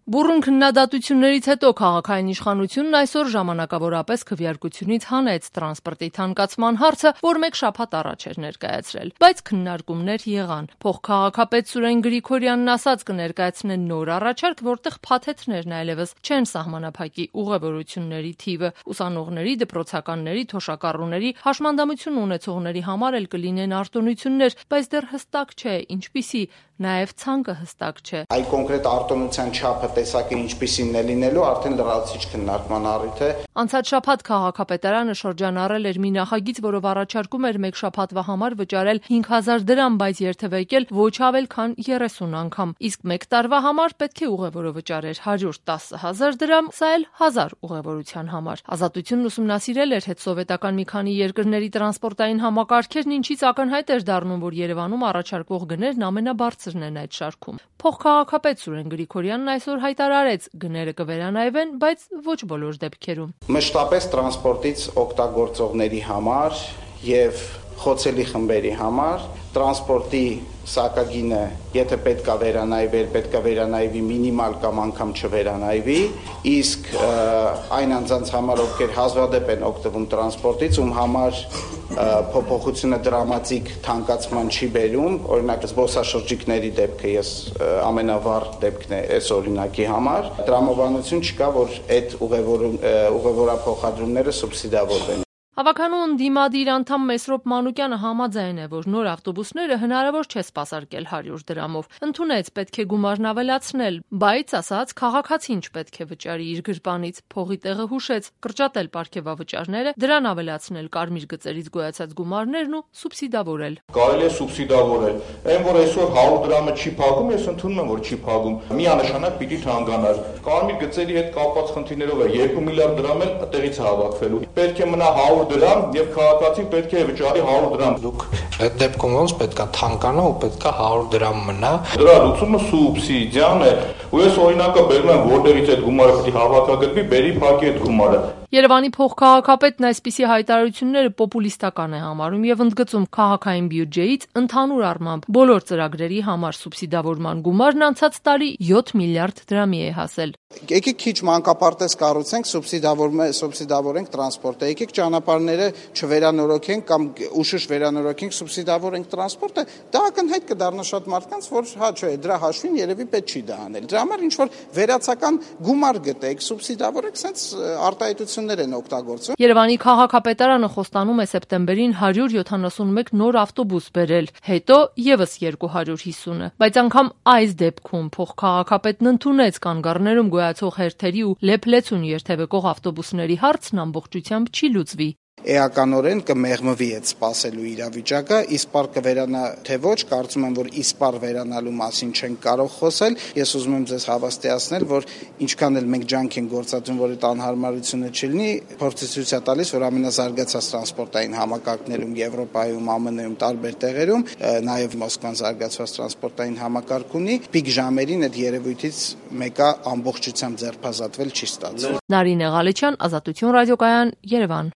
Բուռն քննադատություններից հետո քաղաքային իշխանությունն այսօր ժամանակավորապես քվեարկությունից հանեց տրանսպորտի թանկացման հարցը, որ մեկ շաբաթ առաջ էր ներկայացրել, բայց քննարկումներ եղան։ Փոխքաղաքապետ Սուրեն Գրիգորյանն ասաց կներկայացնեն նոր առաջարկ, որտեղ փաթեթներն այլևս չեն սահմանափակի ուղևորությունների թիվը։ Ուսանողների, դպրոցականների, թոշակառուների, հաշմանդամություն ունեցողների համար էլ կլինեն արտոնություններ, բայց դեռ հստակ չէ ինչպիսի, նաև ցանկը հստակ չէ։ Այ կոնկրետ արտոնության չափը տեսակը ինչպիսին է լինելու, արդեն լրացուցիչ քննարկման առիթ է։ Անցած շաբաթ քաղաքապետարանը շրջանառել էր մի նախագիծ, որով առաջարկում էր մեկ շաբաթվա համար վճարել 5000 դրամ, բայց երթևեկել ոչ ավել քան 30 անգամ։ Իսկ մեկ տարվա համար պետք է ուղևորը վճարեր 110,000 դրամ, սա էլ 1000 ուղևորության համար։ Ազատությունն ուսումնասիրել էր հետսովետական մի քանի երկրների տրանսպորտային համակարգերն, ինչից ակնհայտ էր դառնում, որ Երևանում առաջարկվող գներն ամենաբարձրն են այդ շարքում։ Փոխքաղաքապետ Սուրեն Գրիգորյանն այսօր հայտարարեց, գները կվերանայվեն, բայց ոչ բոլոր դեպքերում։ Մշտապես տրանսպորտից օգտագործողների համար եւ խոցելի խմբերի համար տրանսպորտի սակագինը, եթե պետք է վերանայվեր, պետք է վերանայվի մինիմալ կամ անգամ չվերանայվի, իսկ այն անձանց համար, ովքեր հազվադեպ են օգտվում տրանսպորտից, ում համար փոփոխությունը դրամատիկ թանկացման չի բերում, օրինակ զբոսաշրջիկների դեպքը ես ամենավառ դեպքն է այս օրինակի համար, տրամաբանություն չկա, որ այդ ուղևորափոխադրումները սուբսիդավորվեն։ Հավաքանու ընդդիմադիր անդամ Մեսրոպ Մանուկյանը համաձայն է, որ նոր ավտոբուսները հնարավոր չէ սպասարկել 100 դրամով։ Ընդունեց, պետք է գումարն ավելացնել, բայց ասաց քաղաքացին չպետք է վճարի իր գրպանից, փողի տեղը հուշեց, կրճատել պարգևավճարները, դրան ավելացնել կարմիր գծերից գոյացած գումարներն ու սուբսիդավորել։ Կարելի է սուբսիդավորել։ Այն որ այսօր 100 դրամը չի փակում, ես ընդունում եմ, որ չի փակում։ Միանշանակ պիտի թանկանար։ Կարմիր գծերի հետ կապված խնդիրներով է 2 միլիարդ դրամ էլ տեղից հավաքվելու։ Պետք է մնա 100 դրամ եւ քաղաքացին պետք է վճարի 100 դրամ։ Դուք այդ դեպքում ոնց պետքա թանկանա ու պետքա 100 դրամ մնա։ Դրա լուծումը սուբսիդիան է։ Ու ես օրինակը բերում եմ որտեղից այդ գումարը պետք է հավաքագրվի, բերի փակի այդ գումարը։ Երևանի փոխքաղաքապետն այսպիսի հայտարարությունները պոպուլիստական է համարում եւ ընդգծում քաղաքային բյուջեից ընդհանուր առմամբ բոլոր ծրագրերի համար սուբսիդավորման գումարն անցած տարի 7 միլիարդ դրամի է հասել։ Եկեք քիչ մանկապարտեզ կառուցենք, սուբսիդավորենք տրանսպորտը։ Եկեք ճանապարհները չվերանորոգենք կամ ուշուշ վերանորոգենք, սուբսիդավորենք տրանսպորտը։ Դա ակնհայտ կդառնա շատ մարդկանց, որ հա չէ, դրա հաշվին երևի պետք չի դա անել։ Դրա համար ինչ որ վերացական գումար գտեք, սուբսիդավորեք, sense արտահայտություններ են օգտագործում։ Երևանի քաղաքապետարանը խոստանում է սեպտեմբերին 171 նոր ավտոբուս բերել, հետո եւս 250-ը, բայց անգամ այս դեպքում փոխքաղաքապետն ընդունեց կանգառներում գոյացող հերթերի ու լեփլեցուն երթևեկող ավտոբուսների հարցն ամբողջությամբ չի լուծվի։ Էականորեն կմեղմվի այդ սպասելու իրավիճակը, իսպար կվերանա թե ոչ, կարծում եմ, որ իսպար վերանալու մասին չենք կարող խոսել։ Ես ուզում եմ ձեզ հավաստիացնել, որ ինչքան էլ մենք ջանք ենք գործադրում, որ այդ անհարմարությունը չլինի, փորձի ցույց է տալիս, որ ամենազարգացած տրանսպորտային համակարգներում Եվրոպայում, ԱՄՆ-ում, տարբեր տեղերում, նաև Մոսկվան զարգացված տրանսպորտային համակարգ ունի, պիկ ժամերին այդ երևույթից մեկը ամբողջությամբ ձերբազատվել չի ստացվում։ Նարինե Ղալեչյան, Ազատություն ռադիոկայան, Երևան։